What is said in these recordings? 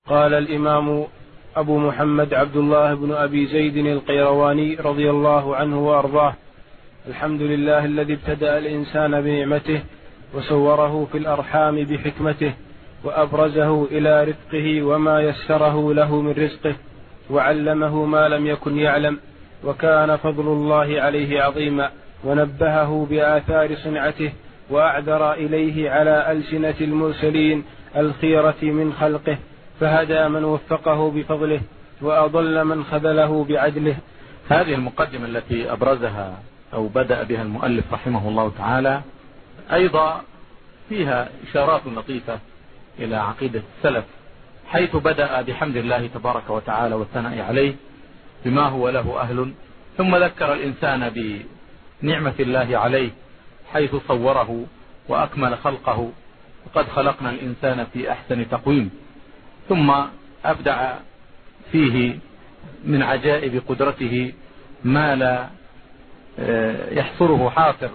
قال الإمام أبو محمد عبد الله بن أبي زيد القيرواني رضي الله عنه وأرضاه: الحمد لله الذي ابتدأ الإنسان بنعمته وصوره في الأرحام بحكمته وأبرزه إلى رفقه وما يسره له من رزقه وعلمه ما لم يكن يعلم، وكان فضل الله عليه عظيما، ونبهه بآثار صنعته وأعذر إليه على ألسنة المرسلين الخيرة من خلقه، فهدى من وفقه بفضله وأضل من خذله بعدله. هذه المقدمة التي أبرزها أو بدأ بها المؤلف رحمه الله تعالى أيضا فيها إشارات لطيفة إلى عقيدة السلف، حيث بدأ بحمد الله تبارك وتعالى والثناء عليه بما هو له أهل، ثم ذكر الإنسان بنعمة الله عليه حيث صوره وأكمل خلقه، وقد خلقنا الإنسان في أحسن تقويم، ثم أبدع فيه من عجائب قدرته ما لا يحصره حاصر،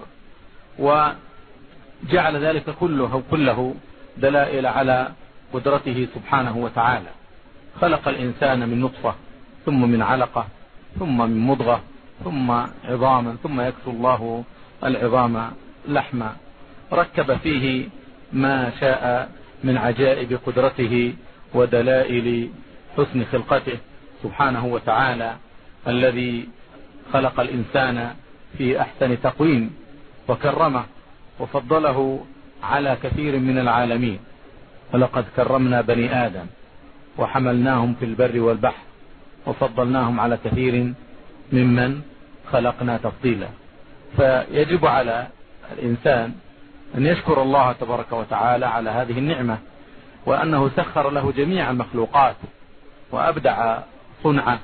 وجعل ذلك كله دلائل على قدرته سبحانه وتعالى. خلق الإنسان من نطفة، ثم من علقة، ثم من مضغة، ثم عظاما، ثم يكسو الله العظام لحما، ركب فيه ما شاء من عجائب قدرته ودلائل حسن خلقته سبحانه وتعالى، الذي خلق الإنسان في أحسن تقويم وكرمه وفضله على كثير من العالمين. ولقد كرمنا بني آدم وحملناهم في البر والبحر وفضلناهم على كثير ممن خلقنا تفضيلا. فيجب على الإنسان أن يشكر الله تبارك وتعالى على هذه النعمة، وأنه سخر له جميع المخلوقات وأبدع صنعه،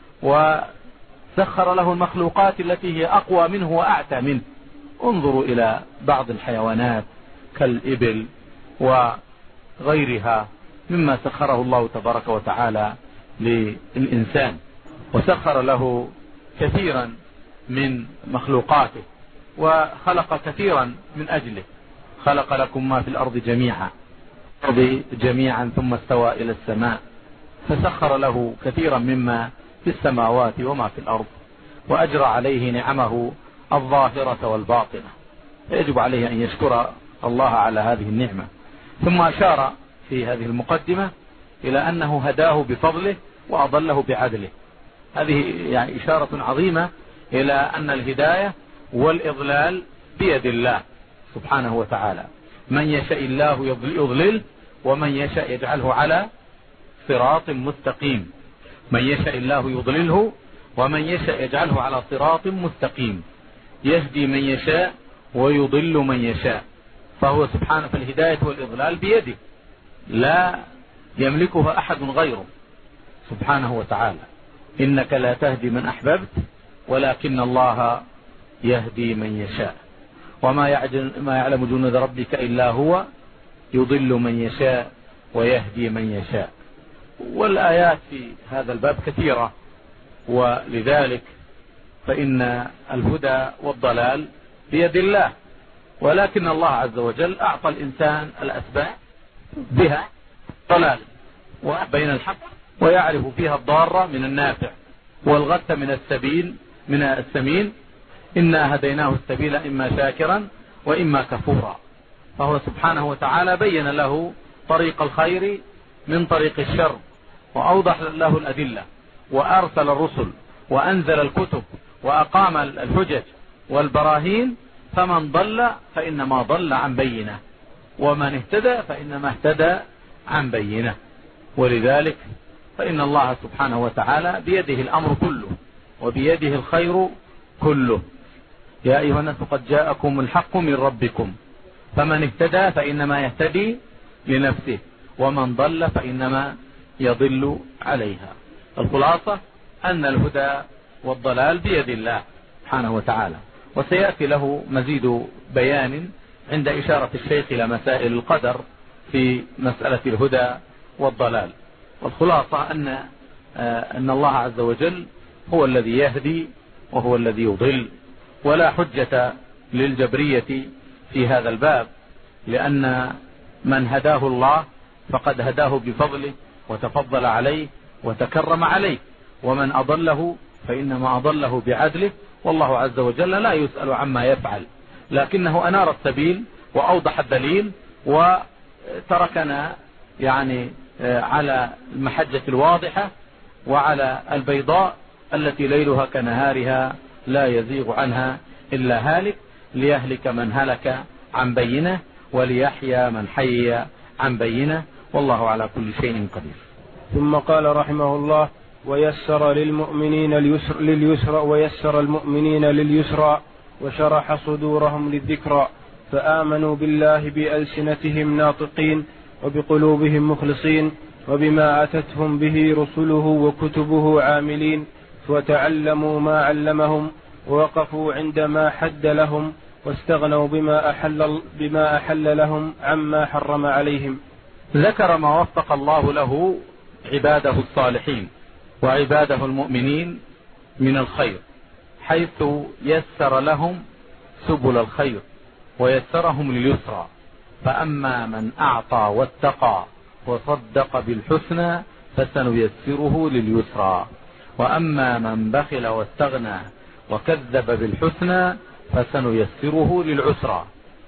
وسخر له المخلوقات التي هي أقوى منه وأعتى منه. انظروا إلى بعض الحيوانات كالإبل وغيرها مما سخره الله تبارك وتعالى للإنسان، وسخر له كثيرا من مخلوقاته وخلق كثيرا من أجله. خلق لكم ما في الأرض جميعا ثم استوى إلى السماء، فسخر له كثيرا مما في السماوات وما في الأرض، وأجرى عليه نعمه الظاهرة والباطنة، فيجب عليه أن يشكر الله على هذه النعمة. ثم أشار في هذه المقدمة إلى أنه هداه بفضله وأضله بعدله. هذه يعني إشارة عظيمة إلى أن الهداية والإضلال بيد الله سبحانه وتعالى. من يشاء الله يضلل، ومن يشاء يجعله على صراط مستقيم. من يشاء الله يضلله، ومن يشاء يجعله على صراط مستقيم. يهدي من يشاء ويضل من يشاء، فهو سبحانه في الهداية والإضلال بيده، لا يملكها أحد غيره سبحانه وتعالى. إنك لا تهدي من أحببت ولكن الله يهدي من يشاء، وما يعلم جنود ربك إلا هو، يضل من يشاء ويهدي من يشاء. والآيات في هذا الباب كثيرة، ولذلك فإن الهدى والضلال بيد الله، ولكن الله عز وجل أعطى الإنسان الأسباب بها ضلال وبين الحق، ويعرف فيها الضارة من النافع والغث من السمين. إنا هديناه السبيل إما شاكرا وإما كفورا. فهو سبحانه وتعالى بين له طريق الخير من طريق الشر، وأوضح له الأدلة، وأرسل الرسل، وأنزل الكتب، وأقام الحجج والبراهين. فمن ضل فإنما ضل عن بينه، ومن اهتدى فإنما اهتدى عن بينه. ولذلك فإن الله سبحانه وتعالى بيده الأمر كله، وبيده الخير كله. يا أيها الناس قد جاءكم الحق من ربكم، فمن اهتدى فإنما يهتدي لنفسه، ومن ضل فإنما يضل عليها. الخلاصة أن الهدى والضلال بيد الله سبحانه وتعالى، وسيأتي له مزيد بيان عند إشارة الشيخ إلى مسائل القدر في مسألة الهدى والضلال. والخلاصة أن الله عز وجل هو الذي يهدي وهو الذي يضل، ولا حجة للجبرية في هذا الباب، لأن من هداه الله فقد هداه بفضله وتفضل عليه وتكرم عليه، ومن أضله فإنما أضله بعدله، والله عز وجل لا يسأل عما يفعل، لكنه أنار السبيل وأوضح الدليل وتركنا يعني على المحجة الواضحة وعلى البيضاء التي ليلها كنهارها لا يزيغ عنها إلا هالك، ليهلك من هلك عن بينه وليحيى من حي عن بينه، والله على كل شيء قدير. ثم قال رحمه الله: ويسر المؤمنين لليسرى وشرح صدورهم للذكرى، فآمنوا بالله بألسنتهم ناطقين وبقلوبهم مخلصين، وبما أتتهم به رسله وكتبه عاملين، وتعلموا ما علمهم ووقفوا عندما حد لهم، واستغنوا بما أحل لهم عما حرم عليهم. ذكر ما وفق الله له عباده الصالحين وعباده المؤمنين من الخير، حيث يسر لهم سبل الخير ويسرهم لليسرى. فأما من أعطى واتقى وصدق بالحسنى فسنيسره لليسرى، وأما من بخل واستغنى وكذب بالحسنى فسنيسره للعسرى.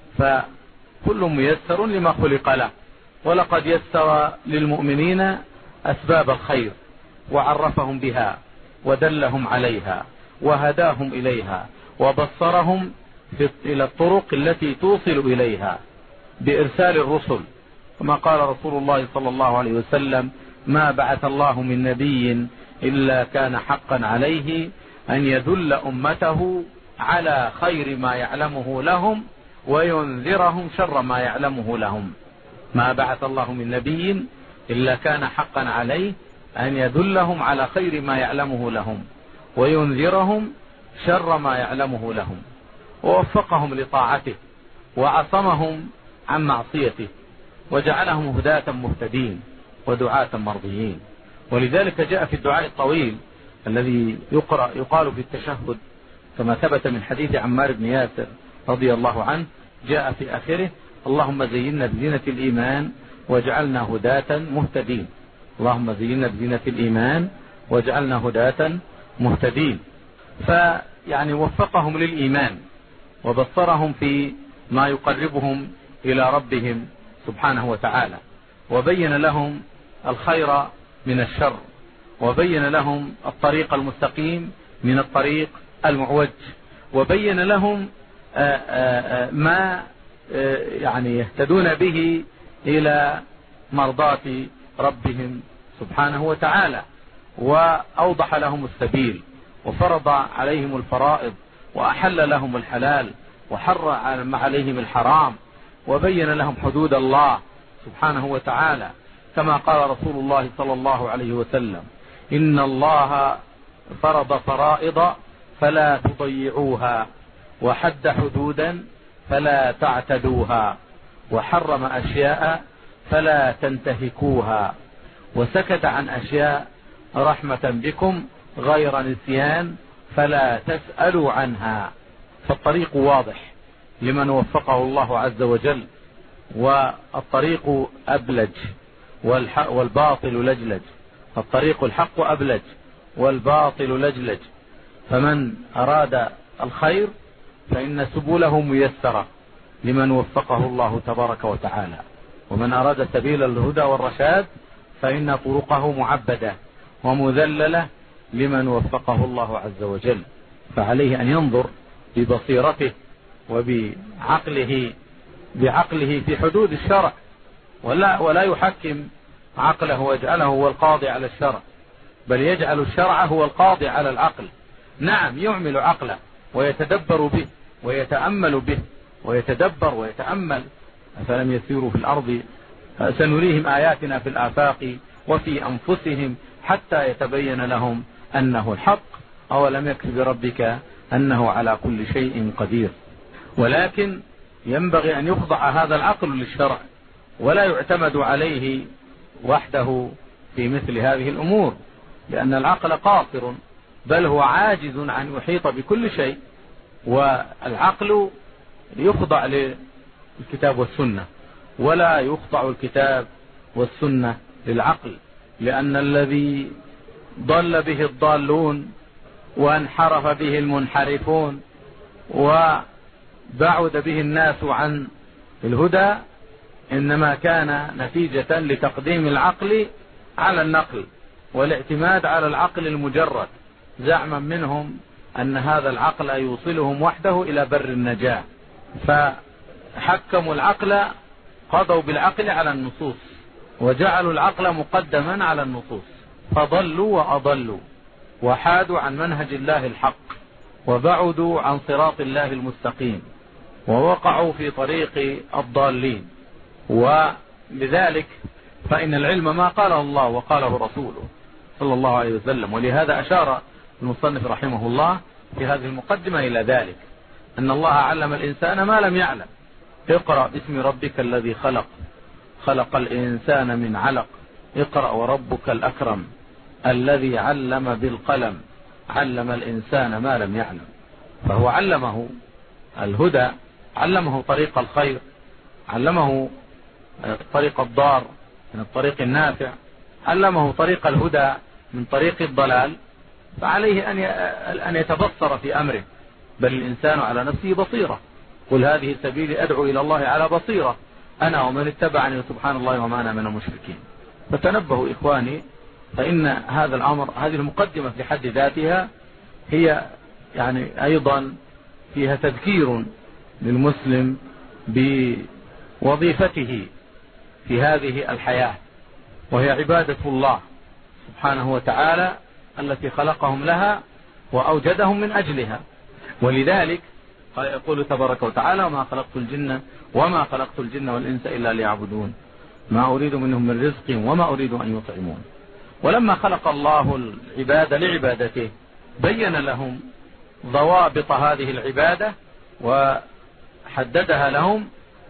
فكل ميسر لما خلق له، ولقد يسر للمؤمنين أسباب الخير وعرفهم بها ودلهم عليها وهداهم إليها وبصرهم إلى الطرق التي توصل إليها بإرسال الرسل، كما قال رسول الله صلى الله عليه وسلم: ما بعث الله من نبي إلا كان حقا عليه أن يدل أمته على خير ما يعلمه لهم وينذرهم شر ما يعلمه لهم. ما بعث الله من نبي إلا كان حقا عليه أن يدلهم على خير ما يعلمه لهم وينذرهم شر ما يعلمه لهم، ووفقهم لطاعته وعصمهم عن معصيته وجعلهم هداة مهتدين ودعاة مرضيين. ولذلك جاء في الدعاء الطويل الذي يقال في التشهد كما ثبت من حديث عمار بن ياسر رضي الله عنه، جاء في آخره: اللهم زينا بزينة الإيمان واجعلنا هداة مهتدين. اللهم زينا بزينة الإيمان واجعلنا هداة مهتدين. فيعني وفقهم للإيمان وبصرهم في ما يقربهم إلى ربهم سبحانه وتعالى، وبين لهم الخير من الشر، وبين لهم الطريق المستقيم من الطريق المعوج، وبين لهم ما يعني يهتدون به إلى مرضاة ربهم سبحانه وتعالى، وأوضح لهم السبيل وفرض عليهم الفرائض وأحل لهم الحلال وحرم عليهم الحرام، وبين لهم حدود الله سبحانه وتعالى، كما قال رسول الله صلى الله عليه وسلم: إن الله فرض فرائض فلا تضيعوها، وحد حدودا فلا تعتدوها، وحرم أشياء فلا تنتهكوها، وسكت عن أشياء رحمة بكم غير نسيان فلا تسألوا عنها. فالطريق واضح لمن وفقه الله عز وجل، والطريق أبلج والباطل لجلج. الطريق الحق أبلج والباطل لجلج، فمن أراد الخير فإن سبله ميسرة لمن وفقه الله تبارك وتعالى، ومن أراد سبيل الهدى والرشاد فإن طرقه معبدة ومذللة لمن وفقه الله عز وجل. فعليه أن ينظر ببصيرته بعقله في حدود الشرع، ولا يحكم عقله ويجعله هو القاضي على الشرع، بل يجعل الشرع هو القاضي على العقل. نعم، يعمل عقله ويتدبر به ويتأمل به ويتدبر ويتأمل. أفلم يسيروا في الأرض سنريهم آياتنا في الآفاق وفي أنفسهم حتى يتبين لهم أنه الحق، أولم يكف بربك أنه على كل شيء قدير. ولكن ينبغي أن يخضع هذا العقل للشرع، ولا يعتمد عليه وحده في مثل هذه الأمور، لأن العقل قاصر، بل هو عاجز عن يحيط بكل شيء. والعقل يخضع للكتاب والسنة، ولا يخضع الكتاب والسنة للعقل، لأن الذي ضل به الضالون وانحرف به المنحرفون وبعد به الناس عن الهدى إنما كان نتيجة لتقديم العقل على النقل والاعتماد على العقل المجرد، زعما منهم أن هذا العقل يوصلهم وحده إلى بر النجاة، فحكموا العقل، قضوا بالعقل على النصوص وجعلوا العقل مقدما على النصوص، فضلوا وأضلوا وحادوا عن منهج الله الحق وبعدوا عن صراط الله المستقيم ووقعوا في طريق الضالين. ولذلك فإن العلم ما قاله الله وقاله رسوله صلى الله عليه وسلم، ولهذا أشار المصنف رحمه الله في هذه المقدمة إلى ذلك، أن الله علم الإنسان ما لم يعلم. اقرأ باسم ربك الذي خلق، خلق الإنسان من علق، اقرأ وربك الأكرم الذي علم بالقلم، علم الإنسان ما لم يعلم. فهو علمه الهدى، علمه طريق الخير، علمه طريق الضار من الطريق النافع، علمه طريق الهدى من طريق الضلال، فعليه أن يتبصر في أمره. بل الإنسان على نفسه بصيرة، قل هذه سبيلي أدعو إلى الله على بصيرة أنا ومن اتبعني سبحان الله وما أنا من المشركين. فتنبهوا إخواني، فإن هذا الأمر، هذه المقدمة في حد ذاتها هي يعني أيضا فيها تذكير للمسلم بوظيفته في هذه الحياة، وهي عبادة الله سبحانه وتعالى التي خلقهم لها وأوجدهم من أجلها. ولذلك يقول تبارك وتعالى وما خلقت الجن والإنس إلا ليعبدون ما أريد منهم من رزق وما أريد أن يطعمون. ولما خلق الله العباد لعبادته بين لهم ضوابط هذه العبادة وحددها لهم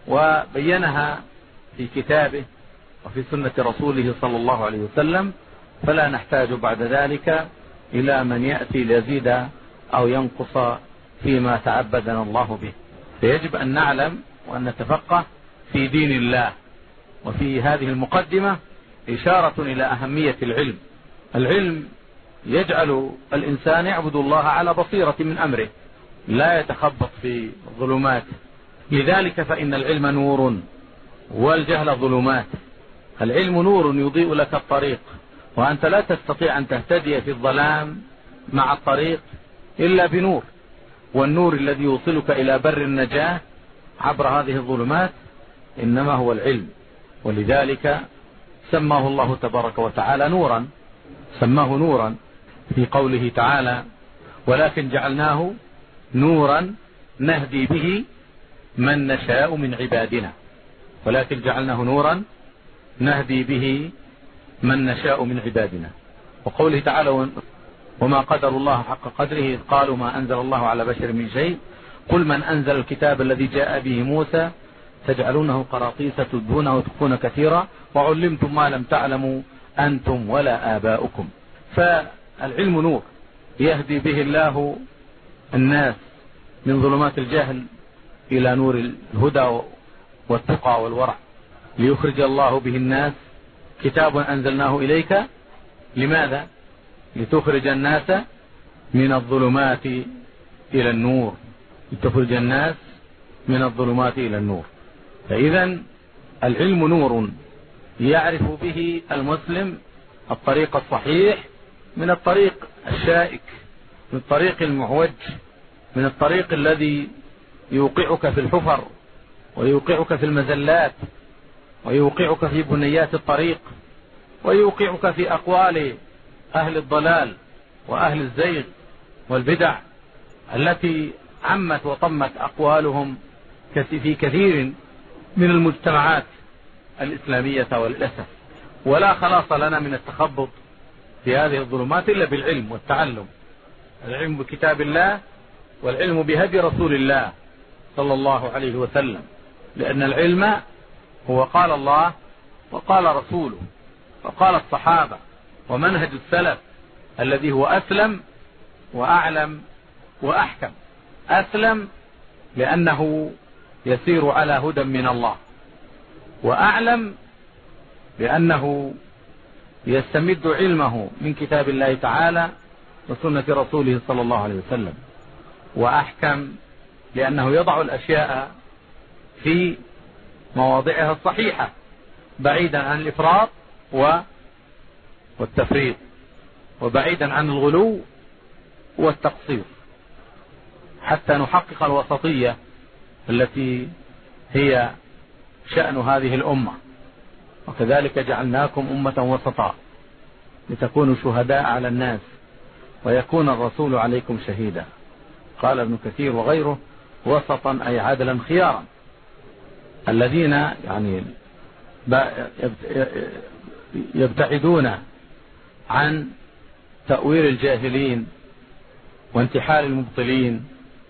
وبينها في كتابه وفي سنة رسوله صلى الله عليه وسلم، فلا نحتاج بعد ذلك إلى من يأتي ليزيد أو ينقص فيما تعبدنا الله به. فيجب أن نعلم وأن نتفقه في دين الله. وفي هذه المقدمة إشارة إلى أهمية العلم. العلم يجعل الإنسان يعبد الله على بصيرة من أمره، لا يتخبط في الظلمات. لذلك فإن العلم نور والجهل ظلمات. العلم نور يضيء لك الطريق، وأنت لا تستطيع أن تهتدي في الظلام مع الطريق إلا بنور، والنور الذي يوصلك إلى بر النجاة عبر هذه الظلمات إنما هو العلم. ولذلك سماه الله تبارك وتعالى نورا، سماه نورا في قوله تعالى ولكن جعلناه نورا نهدي به من نشاء من عبادنا. ولكن جعلناه نورا نهدي به من نشاء من عبادنا. وقوله تعالى وما قدر الله حق قدره قالوا ما أنزل الله على بشر من شيء قل من أنزل الكتاب الذي جاء به موسى تجعلونه قراطيس تبدونه وتخفون كثيرا وعلمتم ما لم تعلموا أنتم ولا آباؤكم. فالعلم نور يهدي به الله الناس من ظلمات الجهل إلى نور الهدى والتقى والورع، ليخرج الله به الناس. كتاب أنزلناه إليك لماذا؟ لتخرج الناس من الظلمات إلى النور، لتخرج الناس من الظلمات إلى النور. فإذا العلم نور يعرف به المسلم الطريق الصحيح من الطريق الشائك، من الطريق المعوج، من الطريق الذي يوقعك في الحفر ويوقعك في المزلات ويوقعك في بنيات الطريق ويوقعك في أقوال أهل الضلال وأهل الزيغ والبدع التي عمت وطمت أقوالهم في كثير من المجتمعات الإسلامية والأسف. ولا خلاص لنا من التخبط في هذه الظلمات إلا بالعلم والتعلم، العلم بكتاب الله والعلم بهدي رسول الله صلى الله عليه وسلم، لأن العلم هو قال الله وقال رسوله وقال الصحابة ومنهج السلف الذي هو أسلم وأعلم وأحكم. أسلم لأنه يسير على هدى من الله، وأعلم لأنه يستمد علمه من كتاب الله تعالى وسنة رسوله صلى الله عليه وسلم، وأحكم لأنه يضع الأشياء في مواضعها الصحيحة بعيدا عن الإفراط والتفريط، وبعيدا عن الغلو والتقصير، حتى نحقق الوسطية التي هي شأن هذه الأمة. وكذلك جعلناكم أمة وسطا لتكونوا شهداء على الناس ويكون الرسول عليكم شهيدا. قال ابن كثير وغيره: وسطا أي عدلا خيارا، الذين يعني يبتعدون عن تأويل الجاهلين وانتحال المبطلين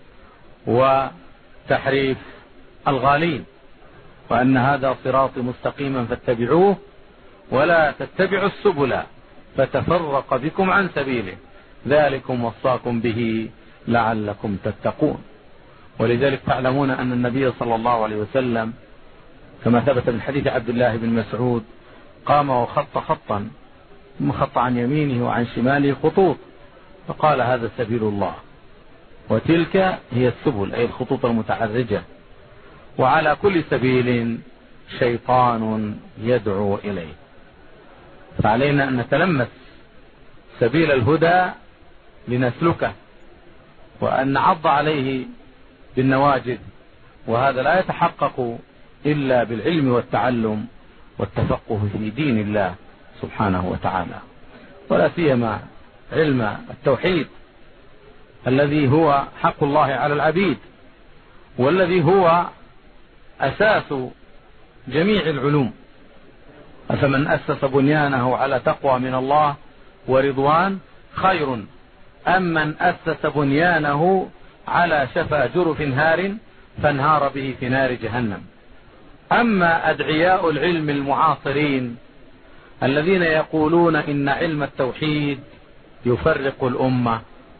وتحريف الغالين، وأن هذا صراطي مستقيما فاتبعوه ولا تتبعوا السبل فتفرق بكم عن سبيله ذلكم وصاكم به لعلكم تتقون. ولذلك تعلمون أن النبي صلى الله عليه وسلم كما ثبت من حديث عبد الله بن مسعود قام وخط خطا ثم خط عن يمينه وعن شماله خطوط فقال: هذا سبيل الله، وتلك هي السبل أي الخطوط المتعرجة، وعلى كل سبيل شيطان يدعو إليه. فعلينا أن نتلمس سبيل الهدى لنسلكه، وأن نعض عليه بالنواجذ، وهذا لا يتحقق إلا بالعلم والتعلم والتفقه في دين الله سبحانه وتعالى، ولا سيما علم التوحيد الذي هو حق الله على العبيد، والذي هو أساس جميع العلوم. أفمن أسس بنيانه على تقوى من الله ورضوان خير أم من أسس بنيانه على شفا جرف هار فانهار به في نار جهنم. أما أدعياء العلم المعاصرين الذين يقولون إن علم التوحيد يفرق الأمة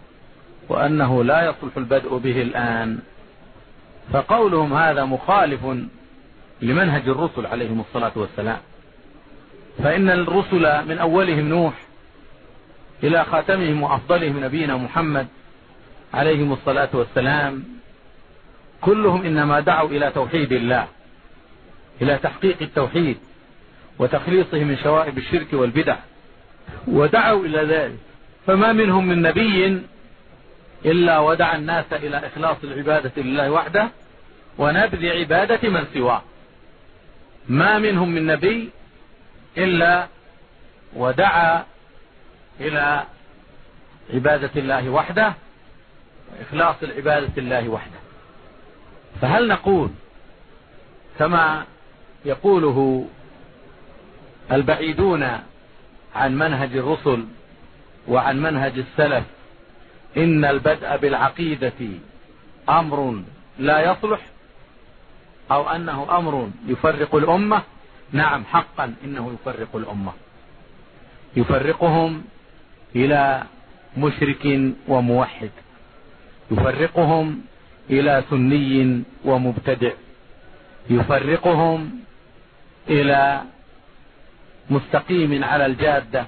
وأنه لا يصلح البدء به الآن، فقولهم هذا مخالف لمنهج الرسل عليهم الصلاة والسلام. فإن الرسل من أولهم نوح إلى خاتمهم وأفضلهم نبينا محمد عليهم الصلاة والسلام كلهم إنما دعوا إلى توحيد الله، إلى تحقيق التوحيد وتخليصه من شوائب الشرك والبدع، ودعوا إلى ذلك. فما منهم من نبي إلا ودعا الناس إلى إخلاص العبادة لله وحده ونبذ عبادة من سواه. ما منهم من نبي إلا ودعا إلى عبادة الله وحده وإخلاص العبادة لله وحده. فهل نقول كما يقوله البعيدون عن منهج الرسل وعن منهج السلف إن البدء بالعقيدة أمر لا يصلح، أو أنه أمر يفرق الأمة؟ نعم، حقا إنه يفرق الأمة، يفرقهم إلى مشرك وموحد، يفرقهم إلى سني ومبتدع، يفرقهم إلى مستقيم على الجادة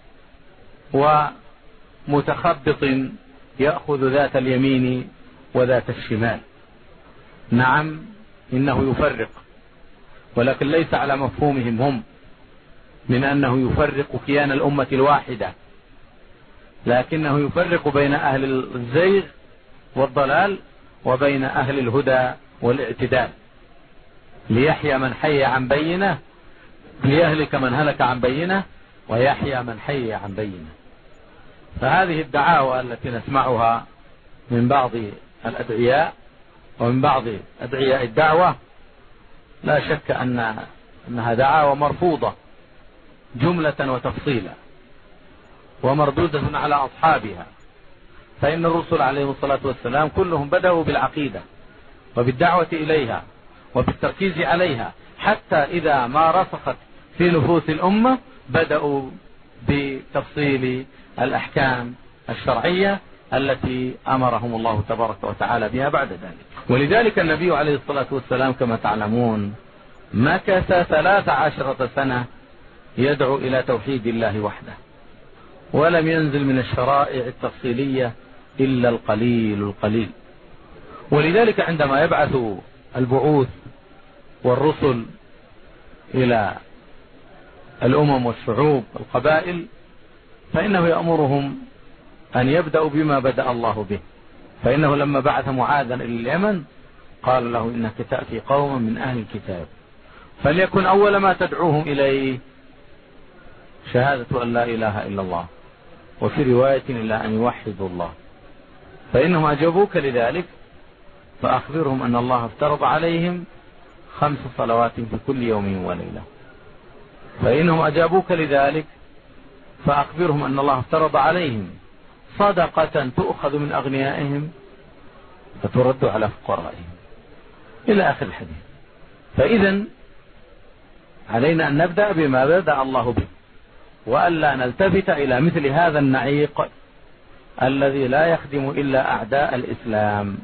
ومتخبط يأخذ ذات اليمين وذات الشمال. نعم إنه يفرق، ولكن ليس على مفهومهم هم من أنه يفرق كيان الأمة الواحدة، لكنه يفرق بين أهل الزيغ والضلال وبين أهل الهدى والاعتدال، ليحيى من حي عن بينه، ليهلك من هلك عن بينه، ويحيى من حي عن بينه. فهذه الدعاوى التي نسمعها من بعض الأدعياء ومن بعض أدعياء الدعوة لا شك أنها دعاوى مرفوضة جملة وتفصيلا ومردودة على أصحابها. فإن الرسل عليهم الصلاة والسلام كلهم بدأوا بالعقيدة وبالدعوة إليها وبالتركيز عليها، حتى إذا ما رسخت في نفوس الأمة بدأوا بتفصيل الأحكام الشرعية التي أمرهم الله تبارك وتعالى بها بعد ذلك. ولذلك النبي عليه الصلاة والسلام كما تعلمون مكث 13 سنة يدعو إلى توحيد الله وحده، ولم ينزل من الشرائع التفصيلية إلا القليل القليل. ولذلك عندما يبعث البعوث والرسل إلى الأمم والشعوب والقبائل فإنه يأمرهم أن يبدأوا بما بدأ الله به. فإنه لما بعث معاذا إلى اليمن قال له إنك تأتي قوما من أهل الكتاب فليكن أول ما تدعوهم إليه شهادة أن لا إله إلا الله، وفي رواية إلا أن يوحدوا الله. فإنهم أجابوك لذلك فأخبرهم أن الله افترض عليهم 5 صلوات في كل يوم وليلة. فإنهم أجابوك لذلك فأخبرهم أن الله افترض عليهم صدقة تؤخذ من أغنيائهم فترد على فقرائهم إلى آخر الحديث. فإذا علينا أن نبدأ بما بدأ الله به، وألا نلتفت إلى مثل هذا النعيق الذي لا يخدم إلا أعداء الإسلام.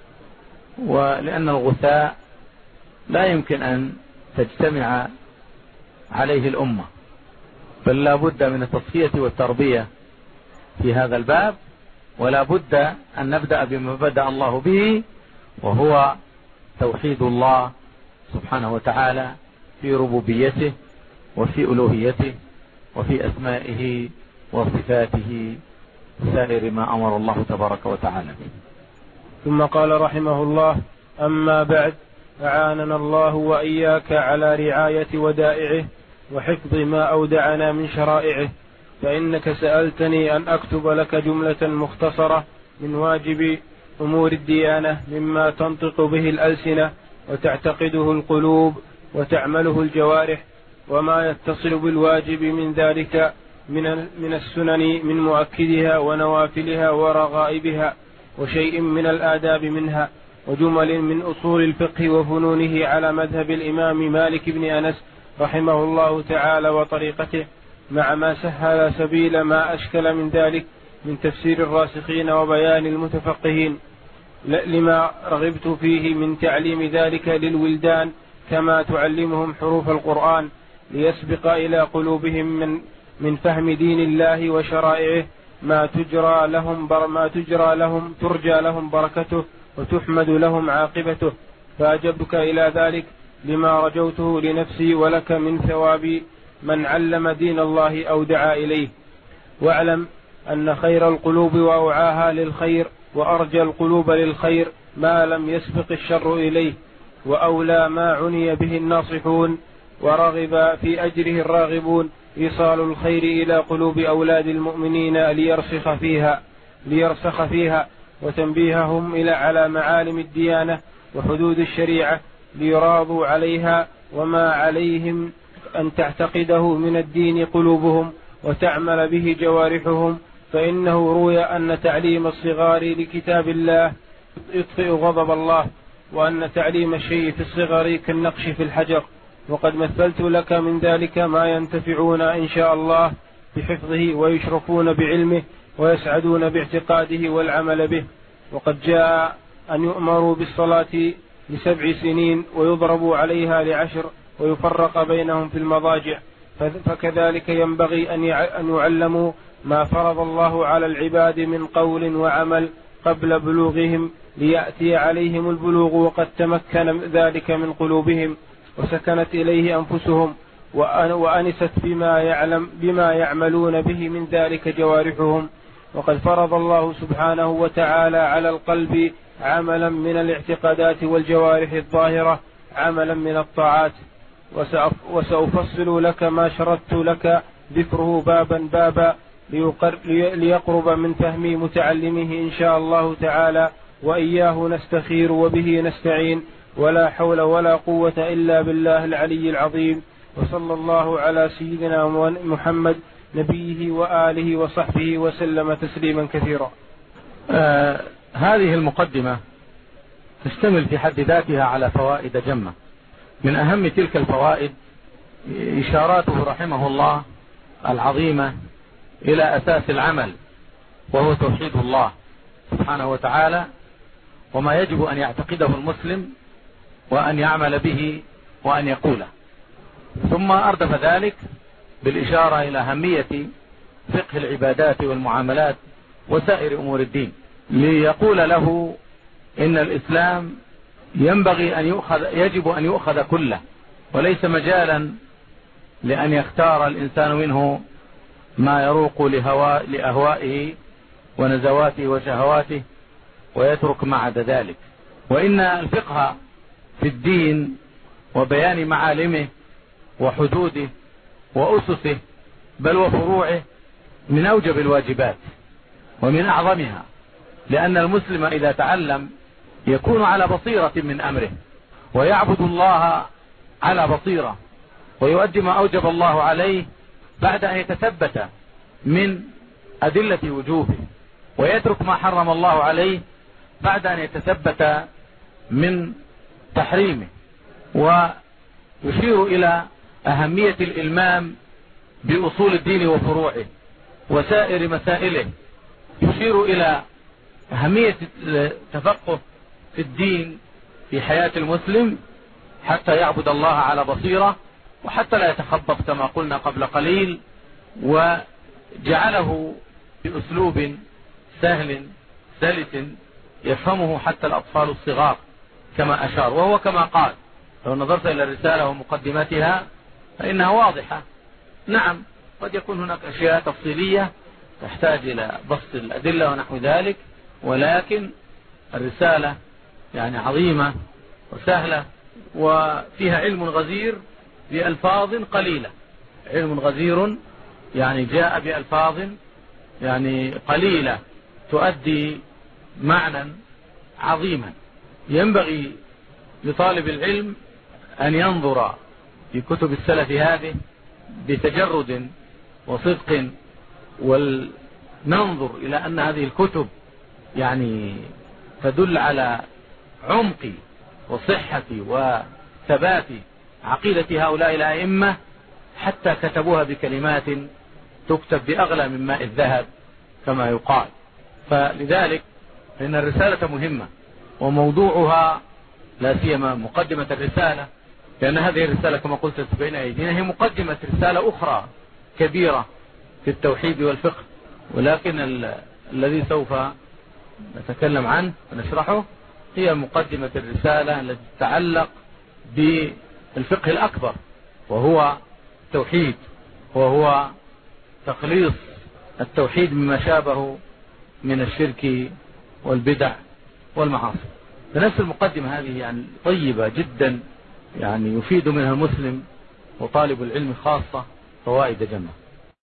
ولأن الغثاء لا يمكن أن تجتمع عليه الأمة، بل لا بد من التصفية والتربية في هذا الباب، ولا بد أن نبدأ بما بدأ الله به، وهو توحيد الله سبحانه وتعالى في ربوبيته وفي ألوهيته وفي أسمائه وصفاته سائر ما أمر الله تبارك وتعالى به. ثم قال رحمه الله: أما بعد، أعاننا الله وإياك على رعاية ودائعه وحفظ ما أودعنا من شرائعه، فإنك سألتني أن أكتب لك جملة مختصرة من واجب أمور الديانة مما تنطق به الألسنة وتعتقده القلوب وتعمله الجوارح، وما يتصل بالواجب من ذلك من السنن من مؤكدها ونوافلها ورغائبها، وشيء من الآداب منها، وجمل من أصول الفقه وفنونه على مذهب الإمام مالك بن أنس رحمه الله تعالى وطريقته، مع ما سهل سبيل ما أشكل من ذلك من تفسير الراسخين وبيان المتفقهين، لما رغبت فيه من تعليم ذلك للولدان كما تعلمهم حروف القرآن، ليسبق إلى قلوبهم من فهم دين الله وشرائعه ما ترجى لهم بركته وتحمد لهم عاقبته. فأجبتك إلى ذلك لما رجوته لنفسي ولك من ثواب من علم دين الله أو دعا إليه. واعلم أن خير القلوب وأوعاها للخير وأرجى القلوب للخير ما لم يسبق الشر إليه، وأولى ما عني به الناصحون ورغب في أجره الراغبون إيصال الخير إلى قلوب أولاد المؤمنين ليرسخ فيها وتنبيههم على معالم الديانة وحدود الشريعة ليراضوا عليها، وما عليهم أن تعتقده من الدين قلوبهم وتعمل به جوارحهم. فإنه روي أن تعليم الصغار لكتاب الله يطفئ غضب الله، وأن تعليم الشيء في الصغر كالنقش في الحجر، وقد مثلت لك من ذلك ما ينتفعون إن شاء الله بحفظه ويشرفون بعلمه ويسعدون باعتقاده والعمل به. وقد جاء أن يؤمروا بالصلاة ل7 سنين ويضربوا عليها ل10 ويفرق بينهم في المضاجع، فكذلك ينبغي أن يعلموا ما فرض الله على العباد من قول وعمل قبل بلوغهم، ليأتي عليهم البلوغ وقد تمكن ذلك من قلوبهم وسكنت إليه أنفسهم وأنست بما يعملون به من ذلك جوارحهم. وقد فرض الله سبحانه وتعالى على القلب عملا من الاعتقادات والجوارح الظاهرة عملا من الطاعات، وسأفصل لك ما شردت لك ذكره بابا ليقرب من فهم متعلمه إن شاء الله تعالى، وإياه نستخير وبه نستعين، ولا حول ولا قوة إلا بالله العلي العظيم. وصلى الله على سيدنا محمد نبيه وآله وصحبه وسلم تسليما كثيرا. هذه المقدمة تشتمل في حد ذاتها على فوائد جمة. من أهم تلك الفوائد إشاراته رحمه الله العظيمة إلى أساس العمل، وهو توحيد الله سبحانه وتعالى، وما يجب أن يعتقده المسلم وأن يعمل به وأن يقوله. ثم أردف ذلك بالإشارة إلى أهمية فقه العبادات والمعاملات وسائر أمور الدين، ليقول له إن الإسلام يجب أن يؤخذ كله، وليس مجالا لأن يختار الإنسان منه ما يروق لأهوائه ونزواته وشهواته ويترك ما عدا ذلك. وإن الفقه في الدين وبيان معالمه وحدوده وأسسه بل وفروعه من أوجب الواجبات ومن أعظمها، لأن المسلم إذا تعلم يكون على بصيرة من أمره ويعبد الله على بصيرة ويؤدي ما أوجب الله عليه بعد أن يتثبت من أدلة وجوبه، ويترك ما حرم الله عليه بعد أن يتثبت من تحريمه. ويشير إلى أهمية الإلمام بأصول الدين وفروعه وسائر مسائله، يشير إلى أهمية التفقه في الدين في حياة المسلم حتى يعبد الله على بصيرة وحتى لا يتخبط كما قلنا قبل قليل، وجعله بأسلوب سهل سلس يفهمه حتى الأطفال الصغار كما أشار. وهو كما قال لو نظرت إلى الرسالة ومقدمتها فإنها واضحة. نعم قد يكون هناك أشياء تفصيلية تحتاج إلى بسط الأدلة ونحو ذلك، ولكن الرسالة يعني عظيمة وسهلة وفيها علم غزير بألفاظ قليلة، علم غزير يعني جاء بألفاظ يعني قليلة تؤدي معنى عظيما. ينبغي لطالب العلم أن ينظر في كتب السلف هذه بتجرد وصدق، وننظر إلى أن هذه الكتب يعني تدل على عمق وصحة وثبات عقيدة هؤلاء الأئمة، حتى كتبوها بكلمات تكتب بأغلى من ماء الذهب كما يقال. فلذلك فإن الرسالة مهمة، وموضوعها لا سيما مقدمة الرسالة، لأن هذه الرسالة كما قلت بين أيدينا هي مقدمة رسالة أخرى كبيرة في التوحيد والفقه، ولكن الذي سوف نتكلم عنه ونشرحه هي مقدمة الرسالة التي تتعلق بالفقه الأكبر، وهو التوحيد، وهو تخليص التوحيد مما شابه من الشرك والبدع والمعاصي. فنفس المقدمة هذه يعني طيبة جدا، يعني يفيد منها المسلم وطالب العلم خاصة فوائد جمة.